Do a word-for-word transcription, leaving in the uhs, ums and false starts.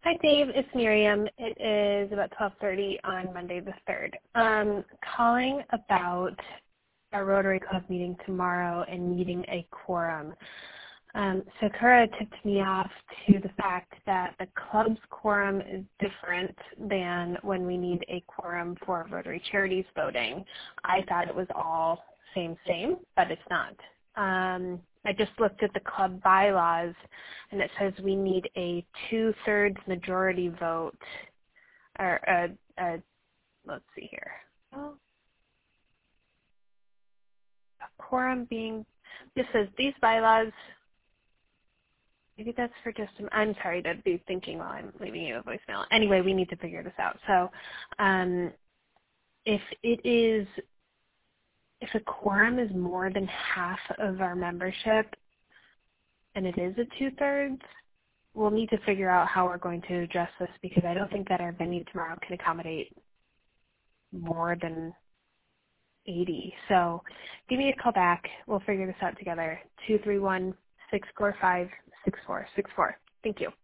Hi, Dave. It's Miriam. It is about twelve thirty on Monday the third. Um, calling about our Rotary Club meeting tomorrow and needing a quorum. Um, Sakura tipped me off to the fact that the club's quorum is different than when we need a quorum for Rotary Charities voting. I thought it was all same, same, but it's not. Um, I just looked at the club bylaws, and it says we need a two-thirds majority vote, or a, a let's see here, oh, a quorum being, this says these bylaws. Maybe that's for just, I'm sorry to be thinking while I'm leaving you a voicemail. Anyway, we need to figure this out. So um, if it is, if a quorum is more than half of our membership and it is a two-thirds, we'll need to figure out how we're going to address this because I don't think that our venue tomorrow can accommodate more than eighty. So give me a call back. We'll figure this out together. two three one, six four five, six four six four. Thank you.